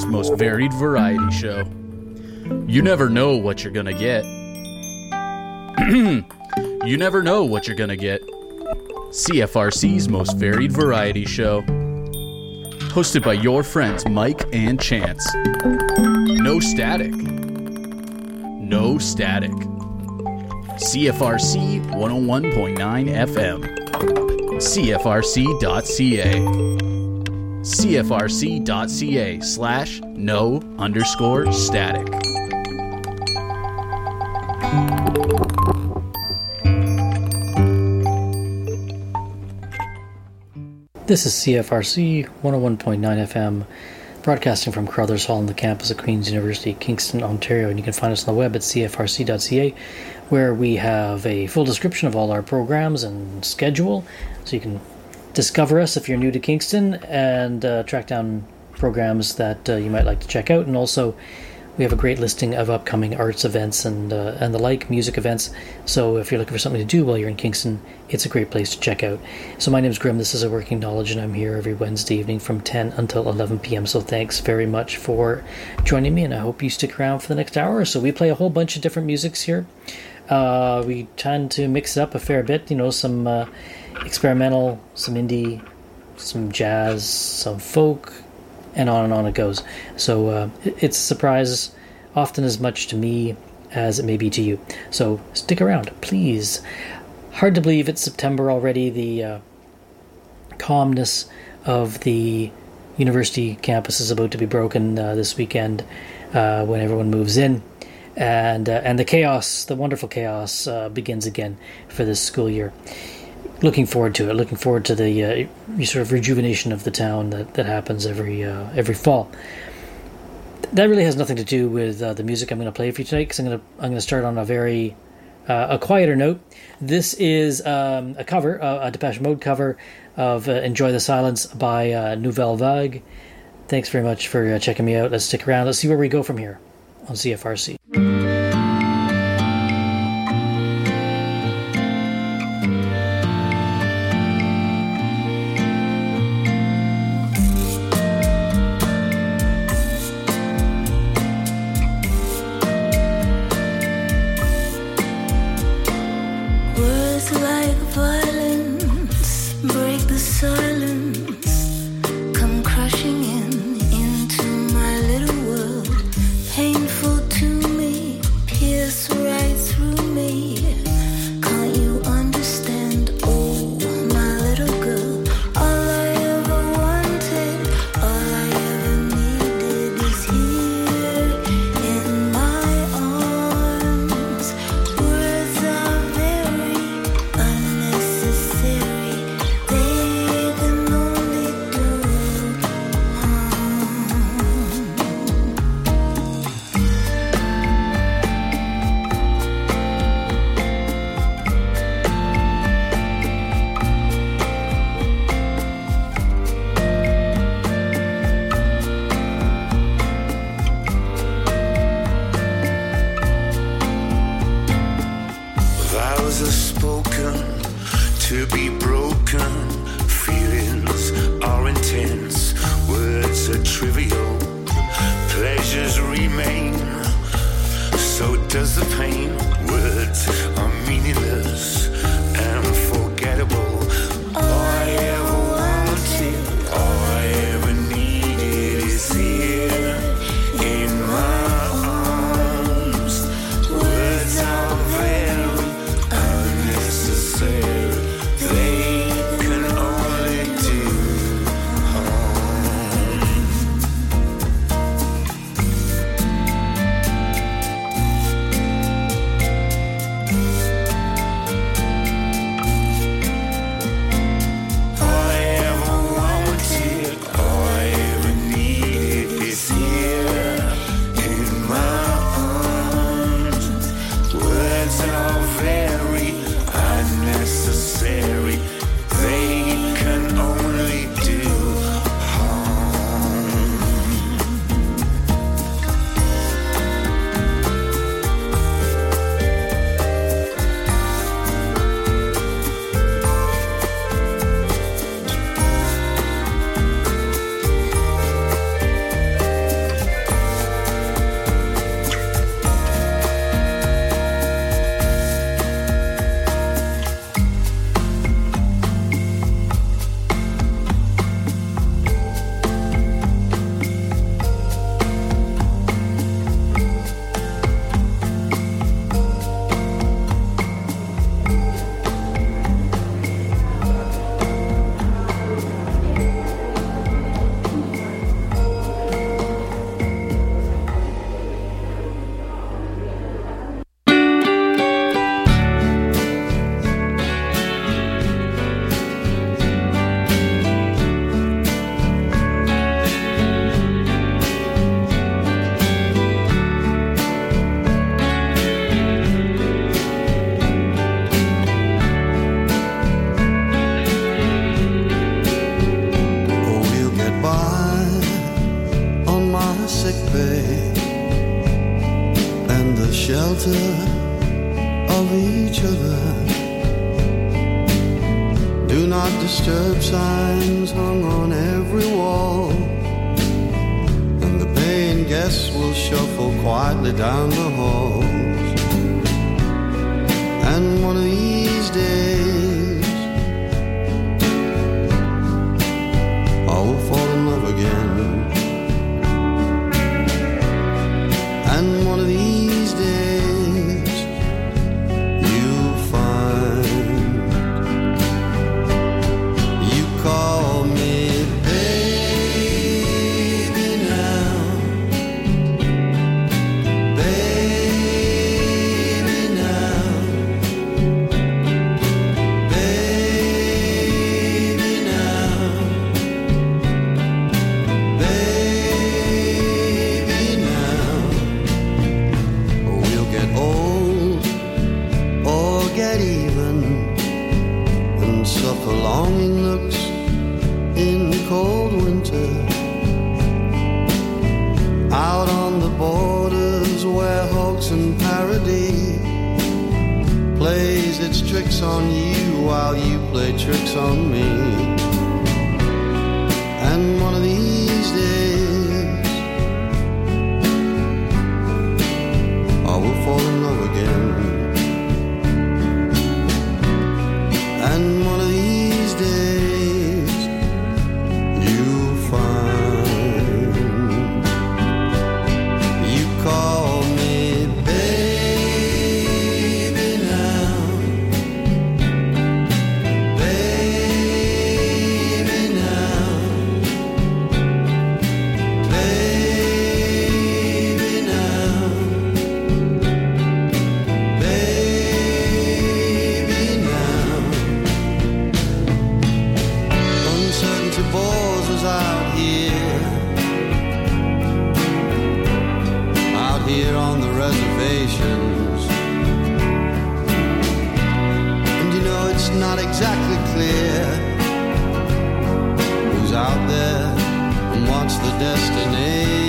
CFRC's most varied variety show. You never know what you're gonna get. You never know what you're gonna get. CFRC's most varied variety show. Hosted by your friends Mike and Chance. No static. No static. CFRC 101.9 FM. CFRC.ca. CFRC.ca/no_static. This is CFRC 101.9 FM, broadcasting from Crothers Hall on the campus of Queen's University, Kingston, Ontario. And you can find us on the web at cfrc.ca, where we have a full description of all our programs and schedule, so you can discover us if you're new to Kingston and track down programs that you might like to check out. And also, we have a great listing of upcoming arts events and the like, music events. So if you're looking for something to do while you're in Kingston, it's a great place to check out. So my name's Grim, this is A Working Knowledge, and I'm here every Wednesday evening from 10 until 11 p.m. So thanks very much for joining me, and I hope you stick around for the next hour. So we play a whole bunch of different musics here. We tend to mix it up a fair bit, some experimental, some indie, some jazz, some folk, and on it goes. So it's a surprise often as much to me as it may be to you. So stick around, please. Hard to believe it's September already. The calmness of the university campus is about to be broken this weekend when everyone moves in. And the chaos, the wonderful chaos, begins again for this school year. Looking forward to it. Looking forward to the sort of rejuvenation of the town that happens every fall. That really has nothing to do with the music I'm going to play for you tonight, because I'm going to start on a very a quieter note. This is a cover, a Depeche Mode cover of "Enjoy the Silence" by Nouvelle Vague. Thanks very much for checking me out. Let's stick around. Let's see where we go from here on CFRC. sick bay and the shelter of each other. Do not disturb signs hung on every wall, and the paying guests will shuffle quietly down the halls. And one of these days I will fall in love again. And one of these days you'll find you call me baby now, baby now, baby now, baby now. We'll get old or get even and suffer longing looks in cold winter. Out on the borders where hoax and parody plays its tricks on you while you play tricks on me. And one of these days I will fall in love again. And one of these days you'll find you call me baby now, baby now, baby now, baby now. Uncertainty bores us out here on the reservations. And you know it's not exactly clear who's out there and what's the destination.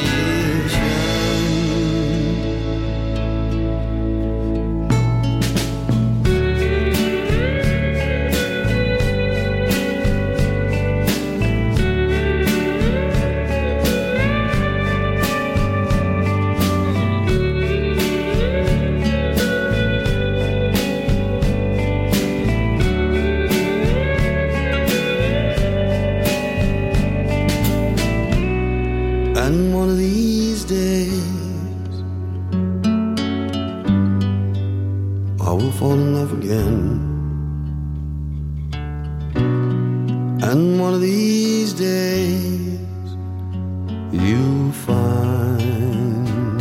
And one of these days I will fall in love again. And one of these days you'll find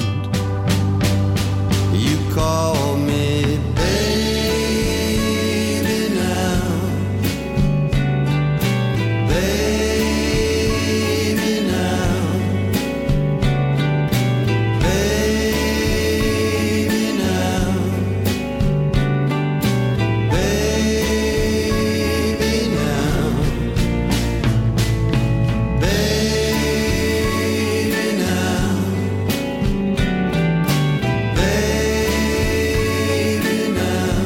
you call me baby now, baby now, baby now, baby now, baby now, baby now,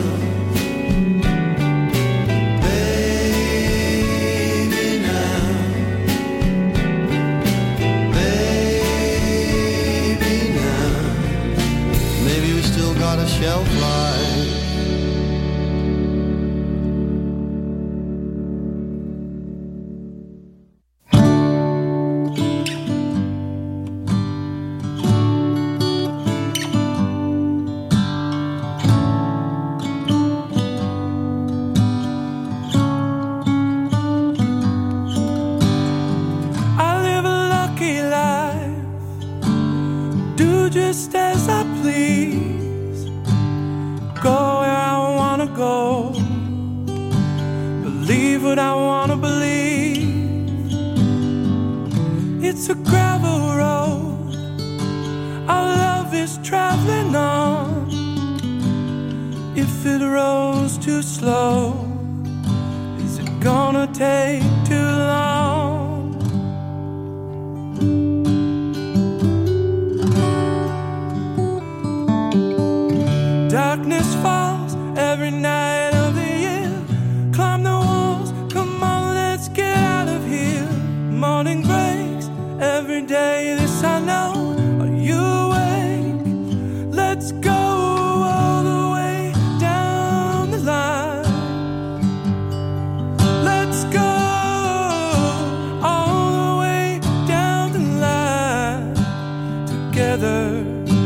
baby now, baby now. Maybe we still got a shelf life. I live a lucky life, do just as I please, go where I wanna go, believe what I wanna believe. It's a gravel road our love is traveling on. If it rolls too slow, is it gonna take too long? darkness falls every night of the year. Climb the walls, come on, let's get out of here. Morning breaks every day, this I know. Are you awake? Let's go all the way down the line. Let's go all the way down the line together.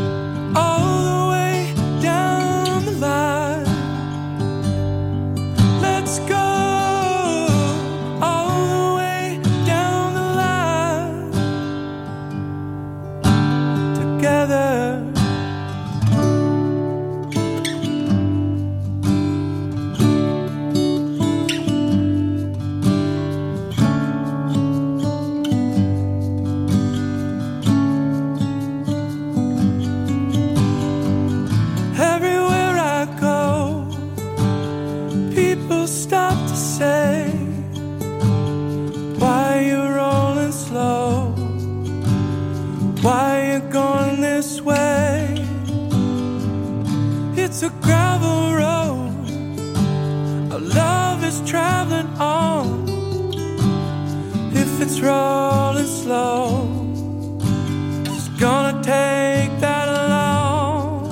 It's a gravel road our love is traveling on. If it's rolling slow, it's gonna take that long.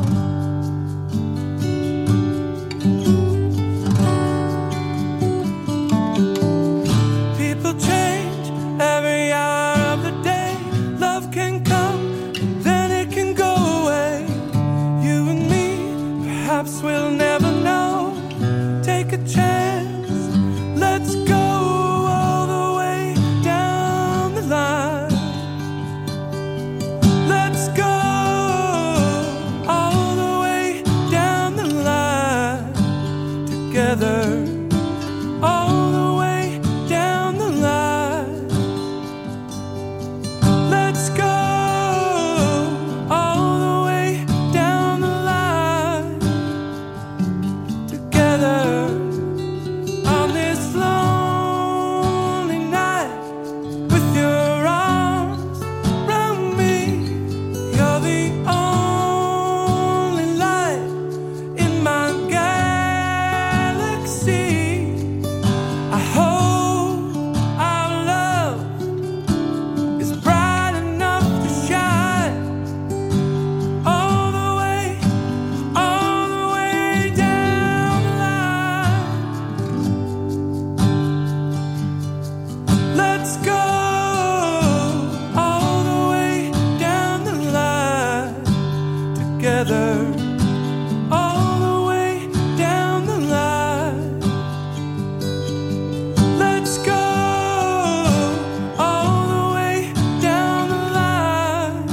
People change every hour of the day. Love can come and then it can go away. You and me, perhaps we'll never know. Take a chance, let's go all the way down the line. Let's go all the way down the line together. All the way down the line. Let's go all the way down the line together. On this lonely night, with your arms around me, you're the only light in my galaxy. I hope our love is bright enough to shine all the way down the line. Let's go all the way down the line together. All the way down the line. Let's go all the way down the line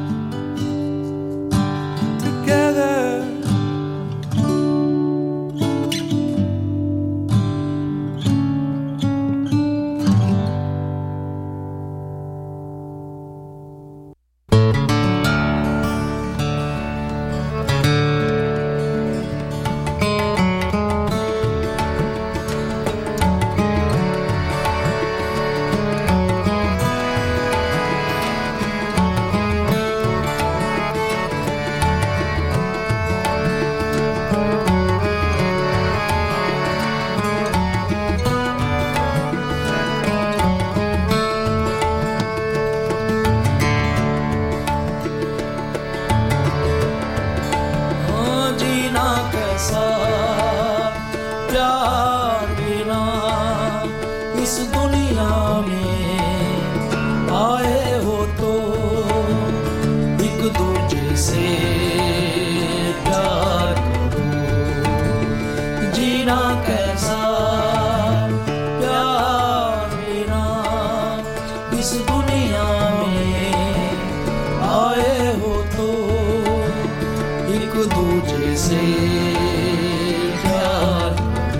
together. जीना कैसा प्यार बिना इस दुनिया में आए हो तो एक दूजे से प्यार करो जीना कैसा प्यार बिना इस दुनिया में आए हो तो एक दूजे से प्यार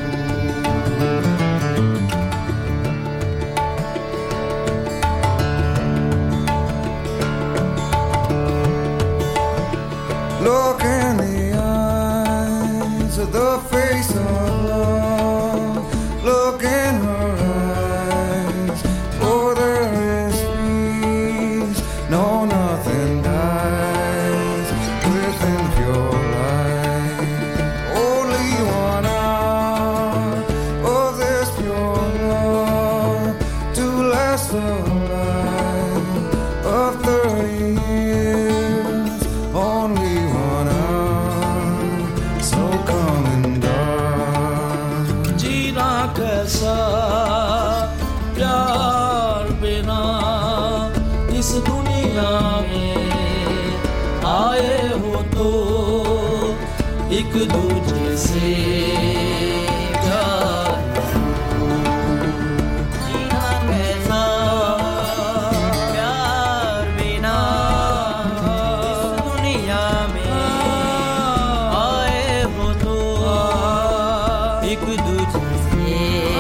Look in the eyes of the face of love. Look in her eyes, for there is peace. No, nothing dies within pure light. years, only one hour, so come and dine. जीना कैसा प्यार बिना इस दुनिया में आए हो तो एक दूजे से प्यार जीना कैसा प्यार बिना इस दुनिया में आए हो तो एक दूजे से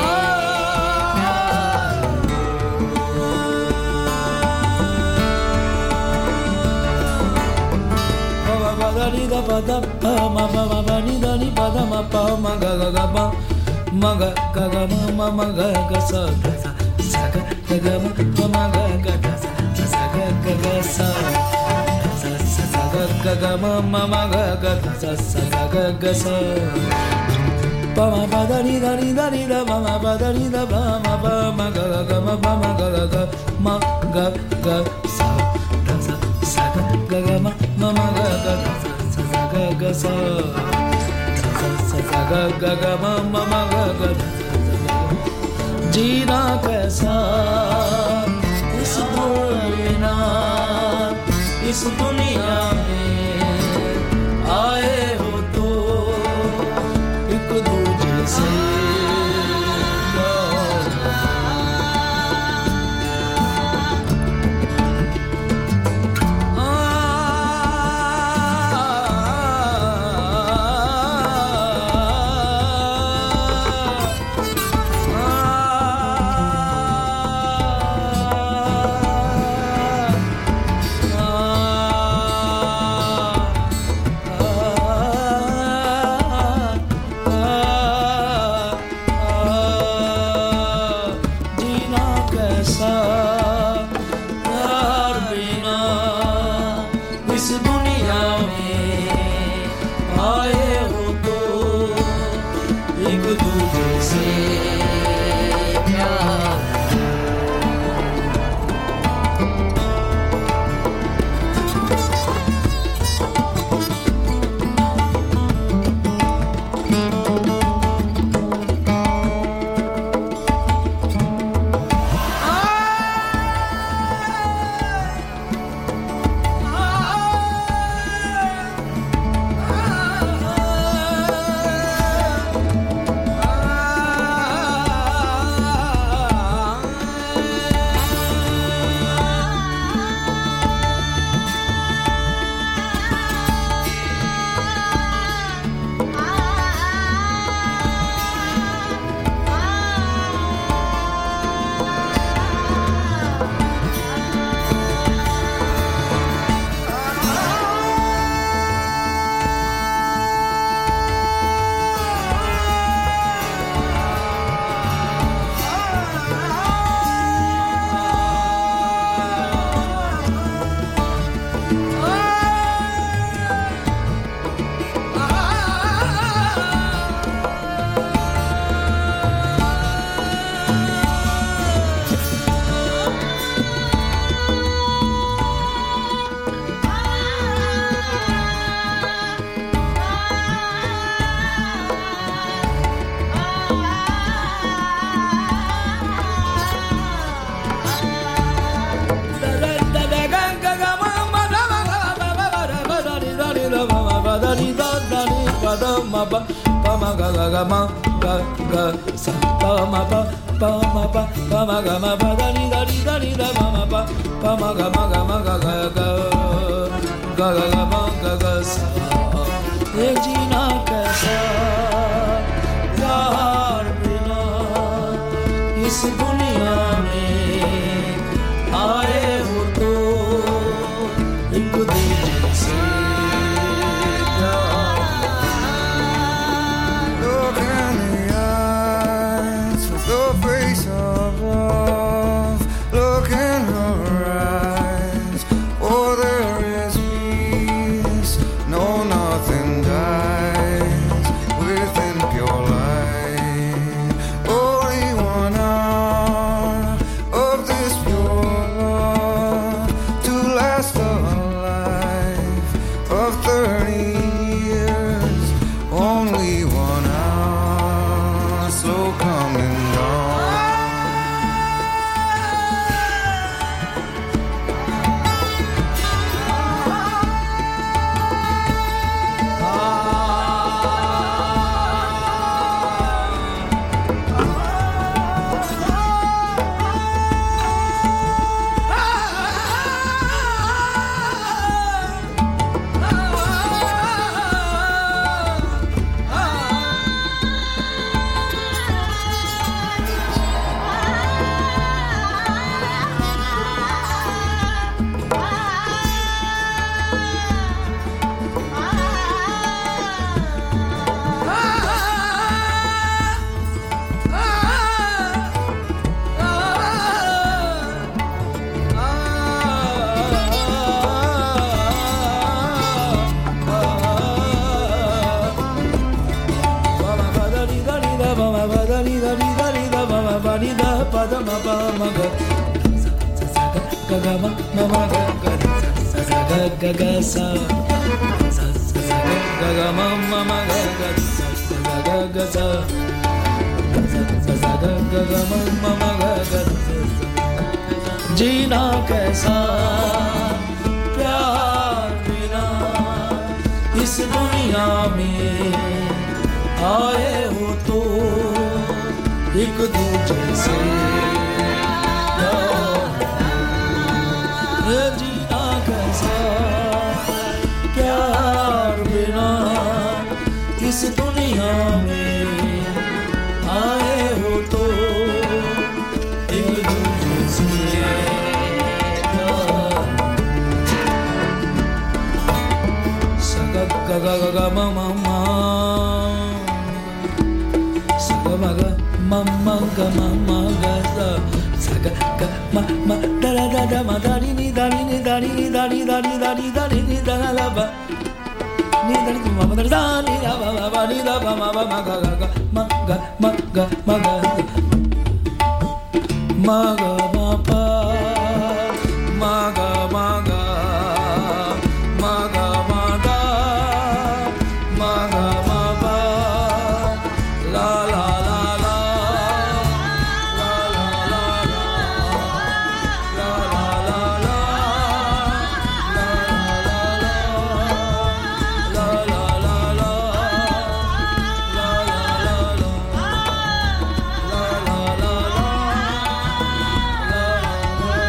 जीना कैसा इस दुनिया इस दुनिया में आए हो तो एक दूजे से जीना कैसा प्यार बिना इस दुनिया में आए हो तो एक दूजे से Look in the eyes with the face of love. Look in her eyes, oh there is peace. No, nothing dies within pure light. Only one hour. last a life of 30 years, only 1 hour, slow coming down. जीना कैसा प्यार बिना इस दुनिया में आए हो तो एक दूजे से जीना कैसा प्यार बिना इस दुनिया में आए हो तो एक दूजे से सगा गा गा गा मा मा मा सगा मा गा मा मा गा मा मा गा सा सगा गा मा मा da da da da ma da ni ni da ni ni da ni ni da ni da ni da ni da ni ni da la la ba ni da ni ma ma da da ni da ba ba ba ni da ba ma ba ma ga ga ga ma ga ma ga ma ga ma ga ma pa ma ga ma ga ma ga ma da ma ga ma pa la la la la la la la la la la la la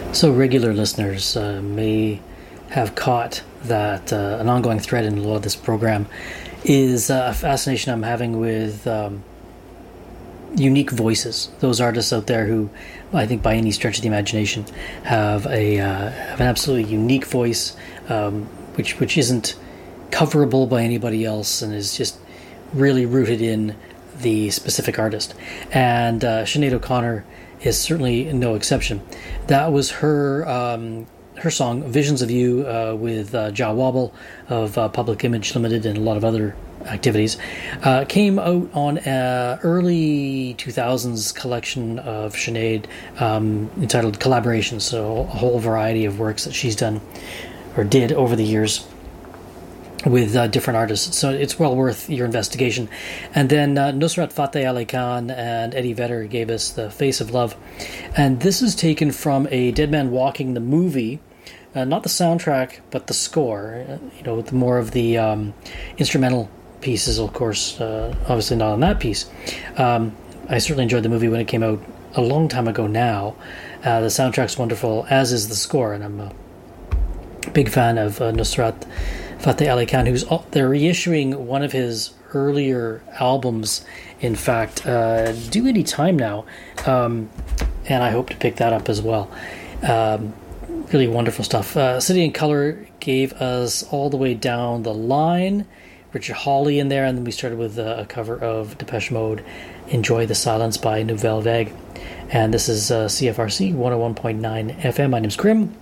So regular listeners may have caught that an ongoing thread in a lot of this program is a fascination I'm having with unique voices. Those artists out there who, I think by any stretch of the imagination, have an absolutely unique voice, which isn't coverable by anybody else and is just really rooted in the specific artist. And Sinead O'Connor is certainly no exception. That was her song "Visions of You" with Jah Wobble of Public Image Limited and a lot of other activities. Came out on an early 2000s collection of Sinead entitled Collaborations, so a whole variety of works that she's done or did over the years with different artists. So it's well worth your investigation. And then Nusrat Fateh Ali Khan and Eddie Vedder gave us The Face of Love. And this is taken from a Dead Man Walking the movie. Not the soundtrack, but the score. More of the instrumental pieces, of course, obviously not on that piece. I certainly enjoyed the movie when it came out a long time ago now. The soundtrack's wonderful, as is the score, and I'm a big fan of Nusrat Fateh Ali Khan, they're reissuing one of his earlier albums, in fact, due any time now, and I hope to pick that up as well. Really wonderful stuff. City and Colour gave us All the Way Down the Line, Richard Hawley in there, and then we started with a cover of Depeche Mode, Enjoy the Silence by Nouvelle Vague. And this is CFRC 101.9 FM. My name's Krim,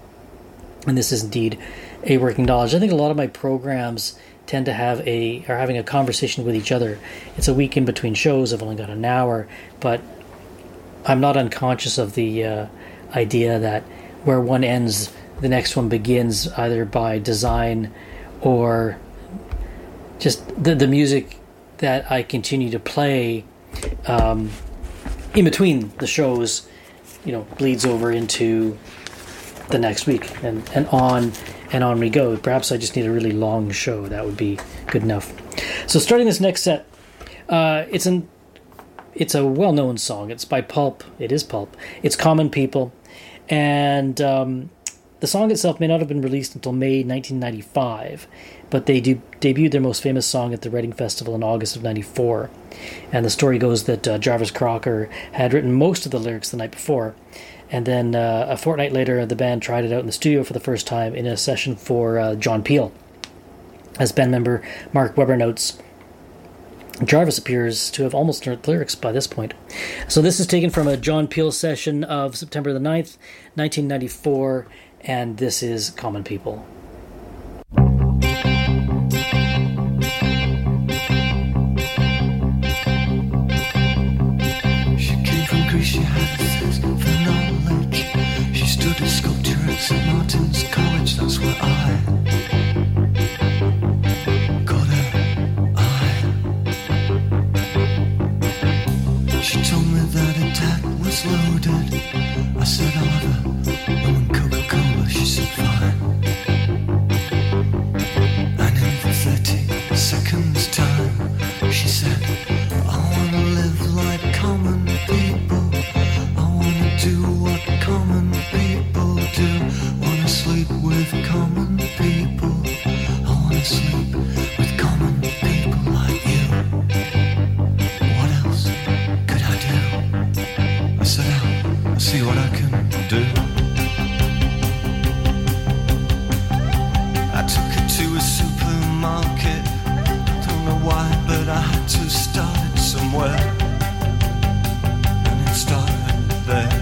and this is indeed A Working Knowledge. I think a lot of my programs tend to are having a conversation with each other. It's a week in between shows. I've only got an hour, but I'm not unconscious of the idea that where one ends, the next one begins, either by design or just the music that I continue to play in between the shows, bleeds over into the next week and on we go. Perhaps I just need a really long show. That would be good enough. So starting this next set, it's a well-known song. It's by Pulp. It is Pulp. It's Common People. And the song itself may not have been released until May 1995, but they debuted their most famous song at the Reading Festival in August of 94. And the story goes that Jarvis Crocker had written most of the lyrics the night before. And then a fortnight later, the band tried it out in the studio for the first time in a session for John Peel. As band member Mark Webber notes, Jarvis appears to have almost learned lyrics by this point. So this is taken from a John Peel session of September the 9th, 1994, and this is Common People. She came from Greece, she had a thirst for knowledge. She studied sculpture at St. Martin's College, that's where I got her eye. She told me that attack was loaded. I said I'll have a rum and Coca-Cola, she said fine. And in 30 seconds time, she said, I wanna live like common people. I wanna do what common people do. Wanna sleep with common people. I wanna sleep with common people like you. What else could I do? I said, I'll see what I can do. I took her to a supermarket. Don't know why, but I had to start it somewhere. And it started there.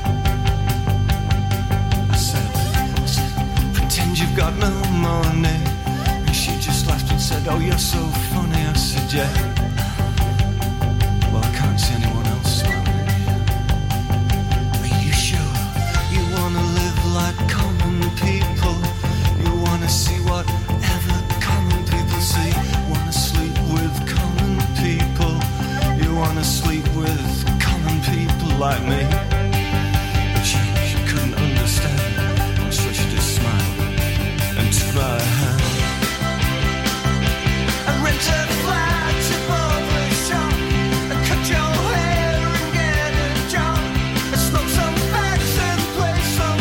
I said, pretend you've got no money. And she just laughed and said, oh, you're so funny. I said, yeah. Well, I can't see anyone else smiling. Are you sure you wanna live like common people? You wanna see whatever common people see? Wanna sleep with common people? You wanna sleep with common people like me? But she couldn't understand, so she just smiled and took my hand. I rented a flat above the shop. I cut your hair and get a job. I smoked some bags and played some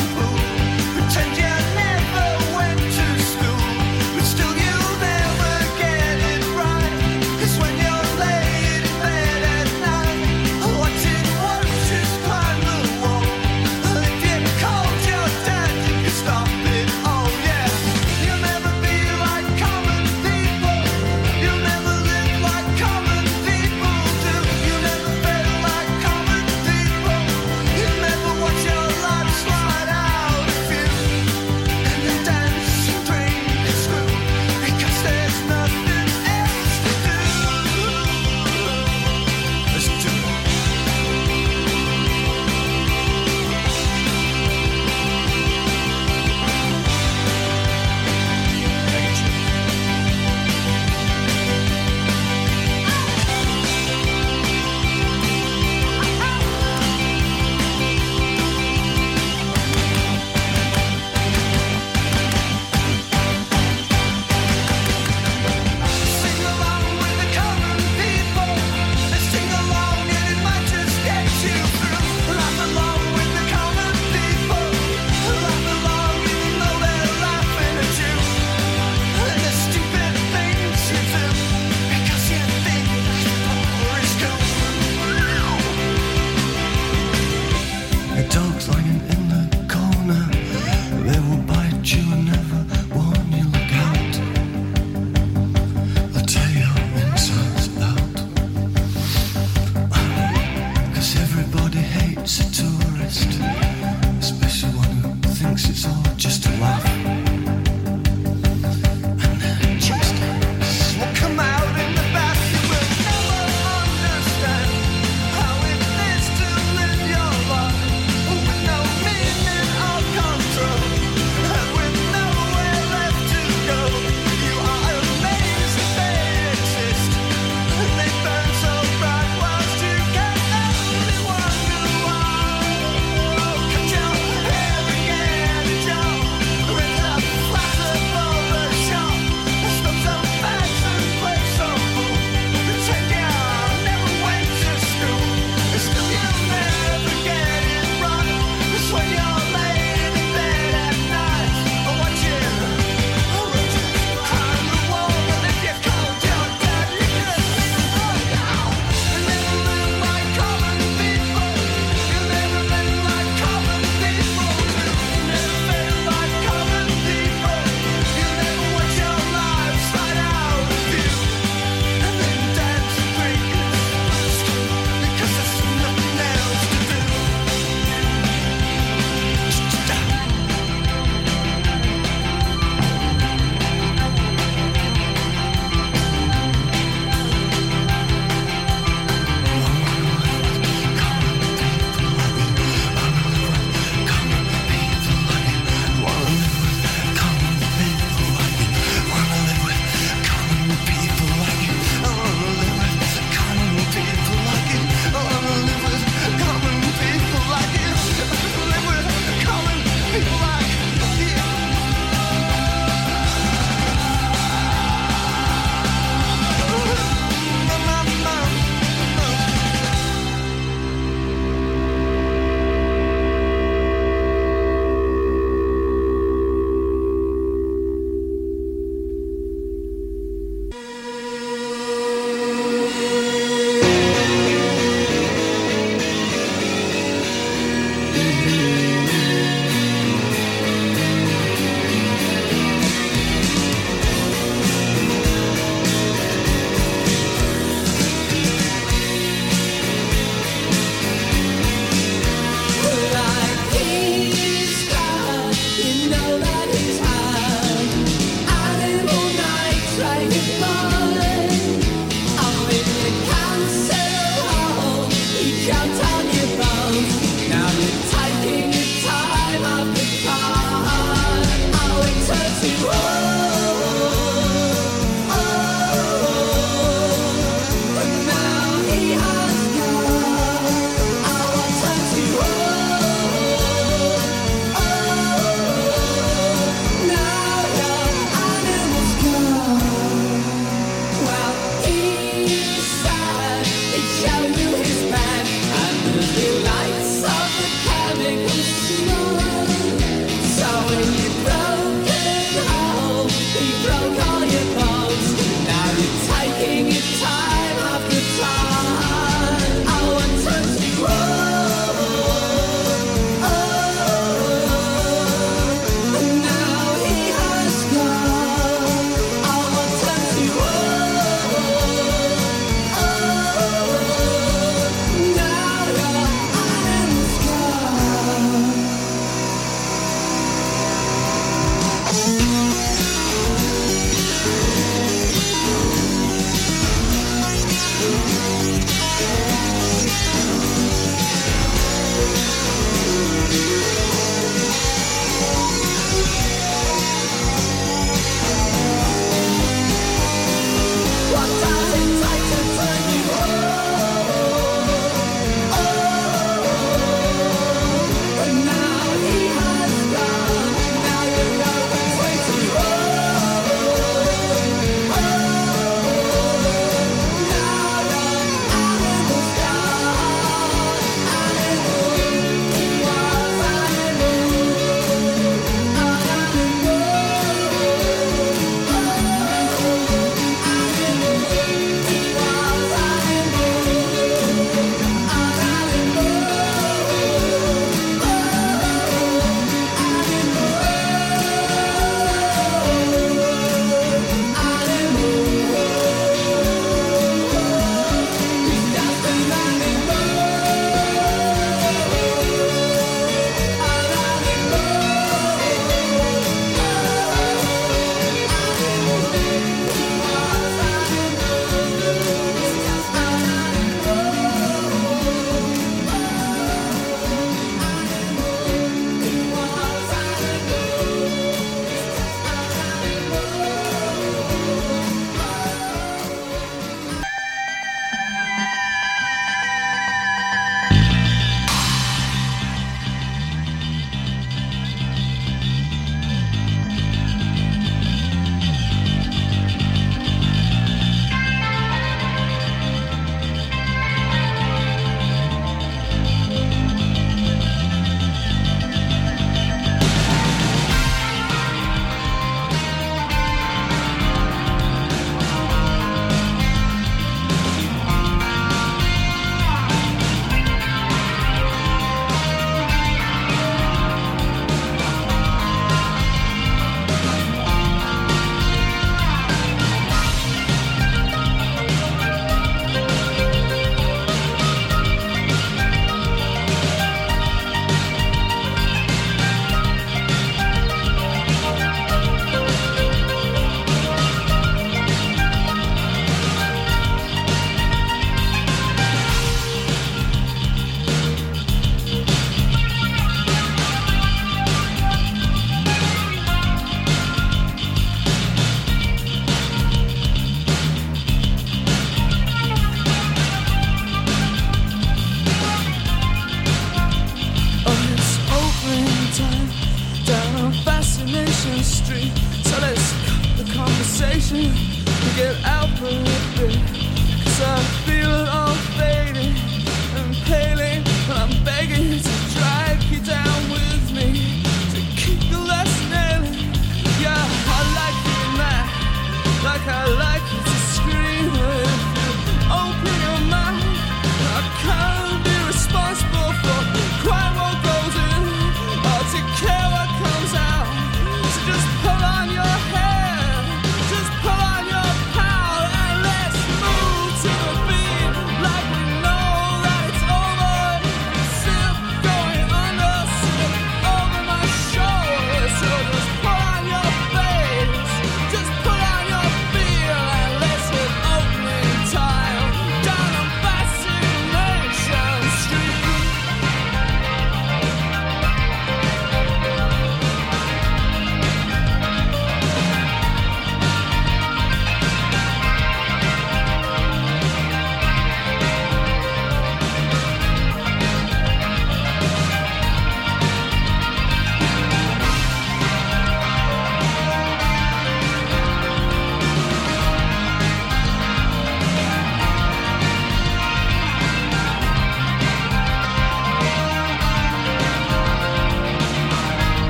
conversation to get out for a bit, 'cause I feel it all fading and paling, but I'm begging to drag you down with me, to keep the last nailing. Yeah, I like you mad, like I like you to scream. If you open your mind, I can't be responsible for quite what goes in, or to care what comes out. So just pull on your hair, just pull on your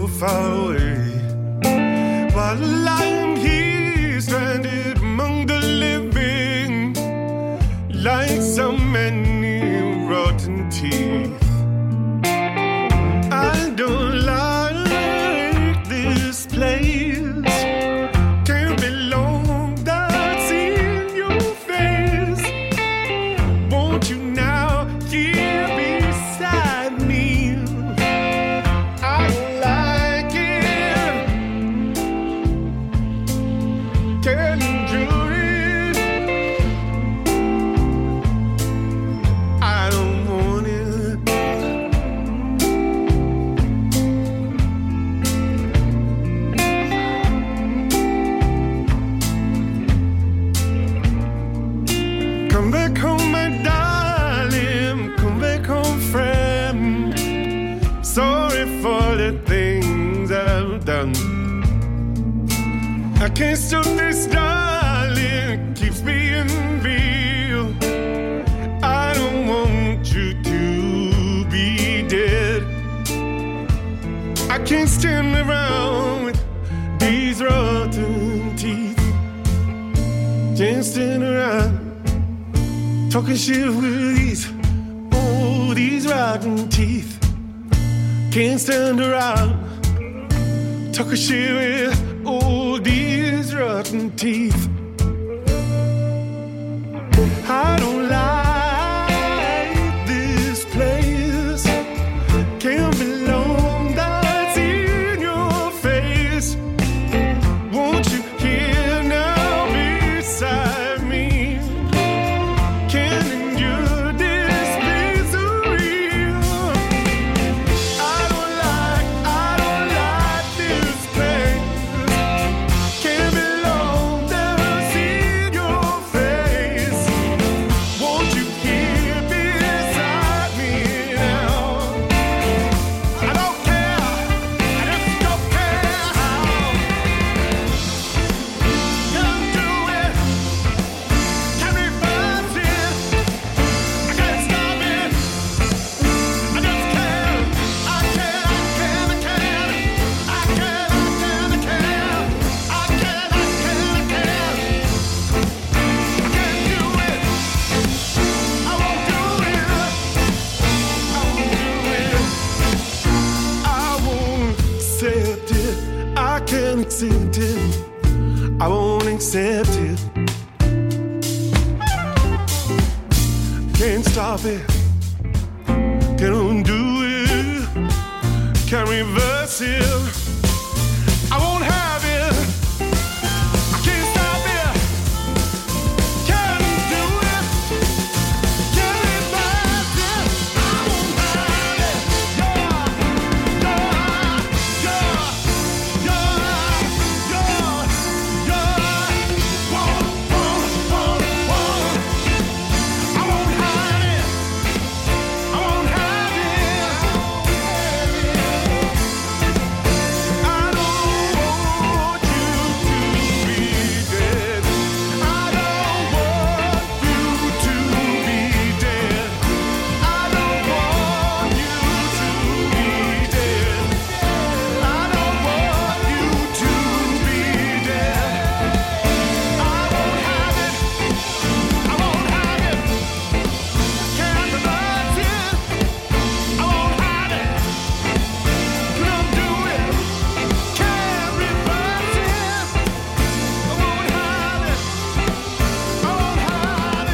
so far away. While I am here, stranded among the living, like so many rotten teeth. I don't like this place. Can't belong, that's in your face. Won't you now here beside me? I don't like it. Can't enjoy it. I don't want it. Come back home, my darling. Come back home, friend. Sorry for the things I've done. I can't stop this, darling. It keeps being real. I don't want you to be dead. I can't stand around with these rotten teeth. Can't stand around talking shit with these rotten teeth. Can't stand around talking shit with these rotten teeth. I don't like this place. Can't belong, that's in your face. Won't you here now beside me? Can't endure this misery. I don't like this place. Can't belong, that's in your face. Won't you here beside me now? I don't care, I just don't care how. Can't do it, can't reverse it. I can't stop it, I just can't. I can't, I can't, I can't. I can't, I can't, I can't. I can't, I can't, I can't. I can't do it. I won't do it. I won't do it. I won't accept it. I can't accept it. I won't accept it. Can't stop it. Can't undo it. Can't reverse it. I won't have it. I can't stop it. Can't do it. Can't reverse it. I won't have it. I won't have it. I won't have it. I don't want you to be dead. I don't want you to be dead. I don't want you to be dead. I don't want you to be dead. I won't have it. I won't have it. Can't reverse it. I won't have it. Couldn't do it. Can't reverse it. I won't have it. I won't have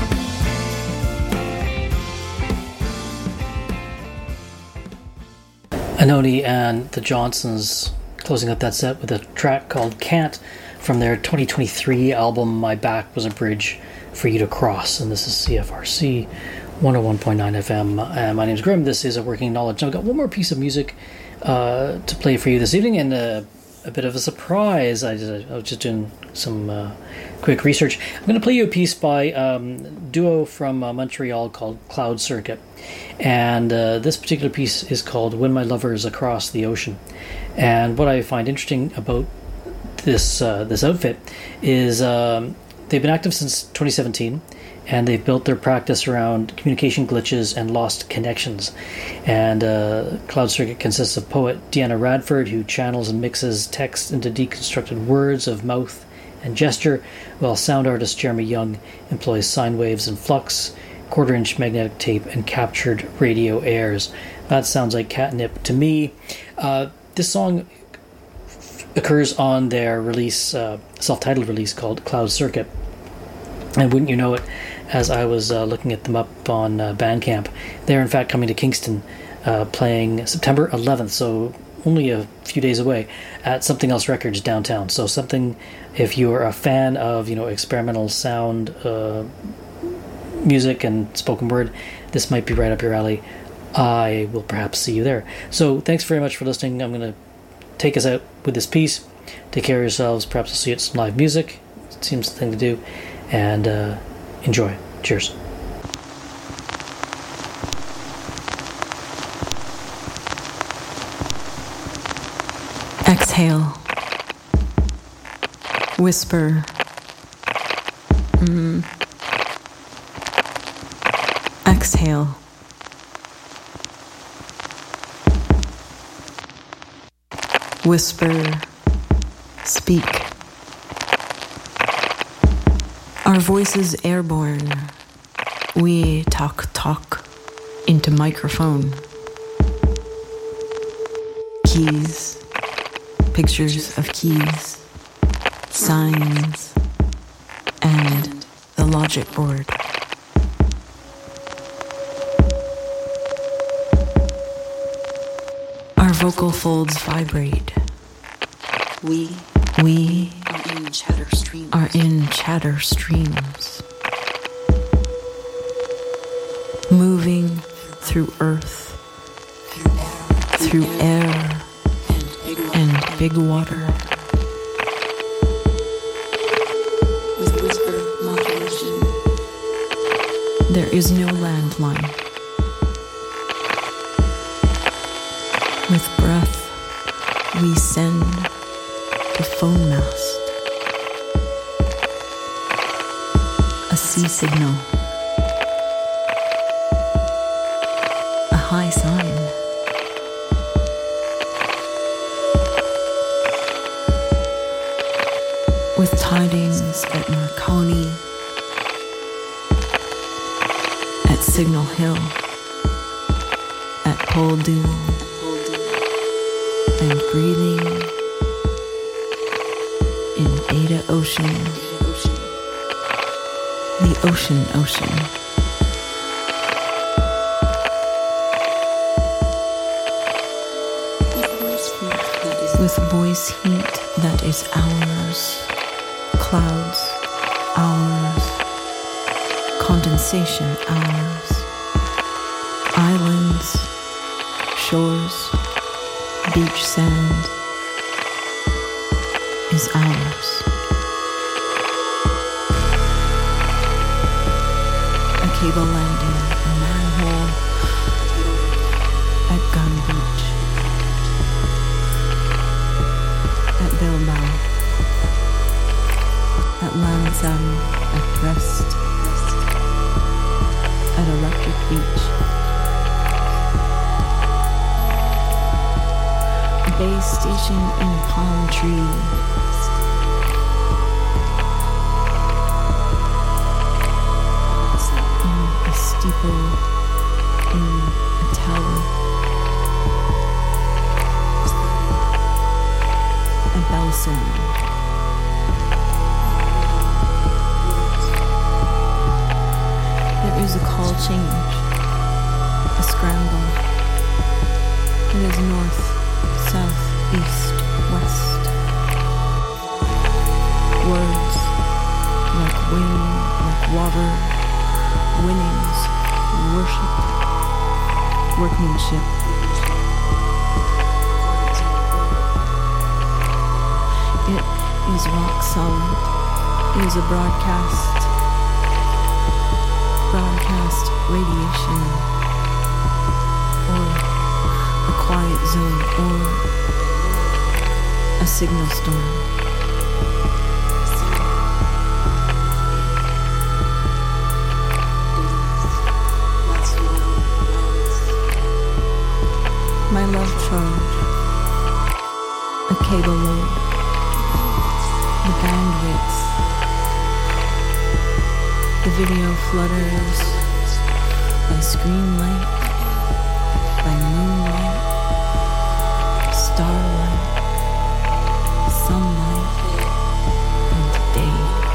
it. Anoni and the Johnsons closing up that set with a track called Can't from their 2023 album My Back Was a Bridge for You to Cross. And this is CFRC 101.9 FM. My name's Grim. This is A Working Knowledge. Now, I've got one more piece of music to play for you this evening, and a bit of a surprise. I was just doing some quick research. I'm going to play you a piece by a duo from Montreal called Cloud Circuit. And this particular piece is called When My Lover Is Across the Ocean. And what I find interesting about this outfit is They've been active since 2017, and they've built their practice around communication glitches and lost connections. And Cloud Circuit consists of poet Deanna Radford, who channels and mixes text into deconstructed words of mouth and gesture, while sound artist Jeremy Young employs sine waves and flux, quarter-inch magnetic tape, and captured radio airs. That sounds like catnip to me. This song occurs on their release, self-titled release called Cloud Circuit. And wouldn't you know it, as I was looking at them up on Bandcamp, they're in fact coming to Kingston, playing September 11th, so only a few days away, at Something Else Records downtown. So something, if you're a fan of, experimental sound, music and spoken word, this might be right up your alley. I will perhaps see you there. So thanks very much for listening. I'm going to take us out with this piece. Take care of yourselves. Perhaps we'll see you at some live music. It seems the thing to do. And enjoy. Cheers. Exhale. Whisper. Exhale. Whisper. Speak. Our voices airborne. We talk into microphone. Keys. Pictures of keys. Signs. And the logic board. Our vocal folds vibrate. We are in chatter streams. Moving through earth, through air, and big water. With whisper modulation. There is no landline. With breath, we send to phone mast. A sea signal. A high sign. With tidings at Marconi, at Signal Hill, at Poldhu, and breathing in Data Ocean, the ocean. With voice heat that is ours, clouds, ours, condensation, ours, islands, shores, beach sand is ours. A cable landing, a manhole at Gun Beach, at Bilbao, at Lansam, at Brest, at Electric Beach. Base station in palm tree. In a steeple, in a tower. A bell sound. There is a call change, a scramble. It is north, south, east, west. Words like wind, like water, winnings, worship, workmanship. It is rock solid. It is a broadcast radiation, or a quiet zone, or a signal storm. My love charge. A cable load. The bandwidth. The video flutters by screen light, by moonlight, starlight, sunlight, and day.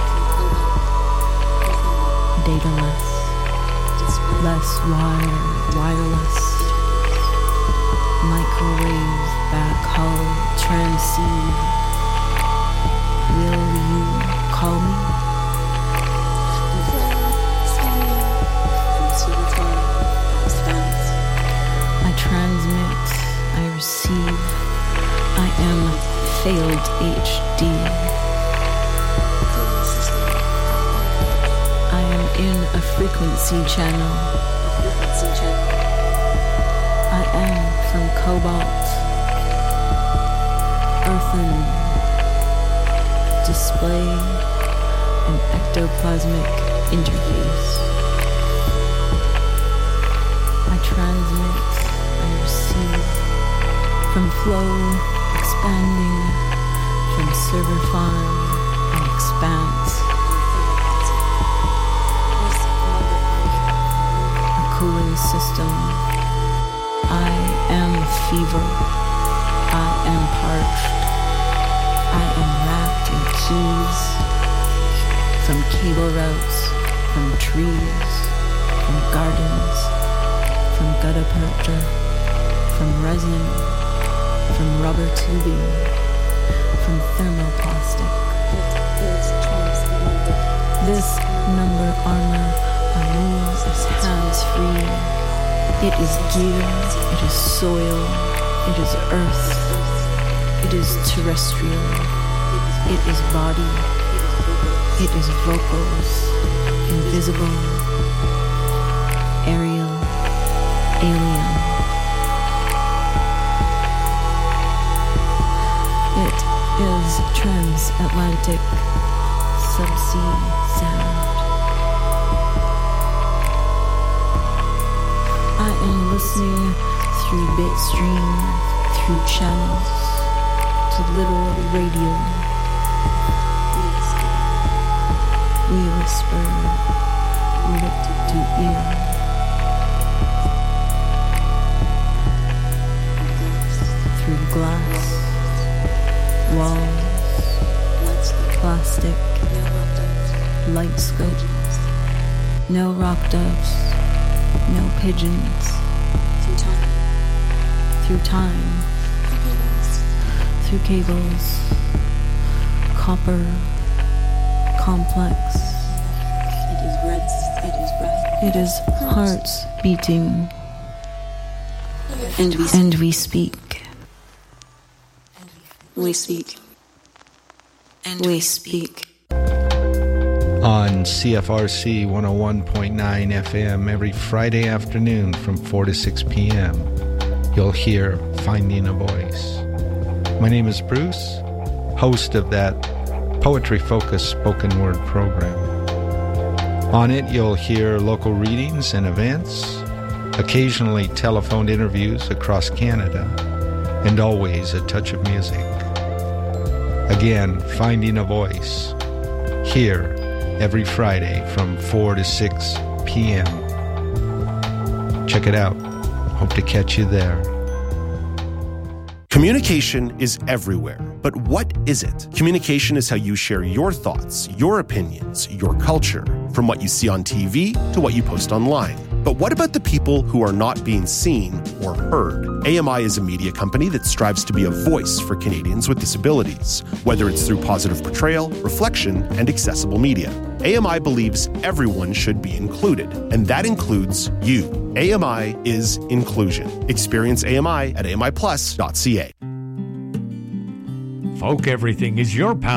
Dataless, less wire, wireless, microwave, backhaul, transceive. Will you call me? I transmit, I receive, I am failed HD. I am in a frequency channel. I am from cobalt, earthen, display an ectoplasmic interface. I transmit, I receive, from flow, expanding, from server farm and expanse. A cooling system. I am fever. I am parched. I am wrapped in keys. From cable routes, from trees, from gardens, from gutta percha, from resin, from rubber tubing, from thermoplastic. This number armor moves is hands-free. It is gear, it is soil, it is earth, it is terrestrial, it is body, it is vocals, invisible, aerial, alien. It is transatlantic subsea sound. I am listening through bitstream, through channels, to literal radio. We whisper, lip to ear. Through glass, walls, plastic, light scope. No rock doves, no pigeons. Through time, through cables, copper, complex. It is hearts beating, and we speak. We speak. And we speak. On CFRC 101.9 FM every Friday afternoon from 4 to 6 p.m., you'll hear Finding a Voice. My name is Bruce, host of that poetry-focused spoken word program. On it, you'll hear local readings and events, occasionally telephoned interviews across Canada, and always a touch of music. Again, Finding a Voice, here every Friday from 4 to 6 p.m. Check it out. Hope to catch you there. Communication is everywhere, but what is it? Communication is how you share your thoughts, your opinions, your culture, from what you see on TV to what you post online. But what about the people who are not being seen or heard? AMI is a media company that strives to be a voice for Canadians with disabilities, whether it's through positive portrayal, reflection, and accessible media. AMI believes everyone should be included, and that includes you. AMI is inclusion. Experience AMI at AMIplus.ca. Folk Everything is your pal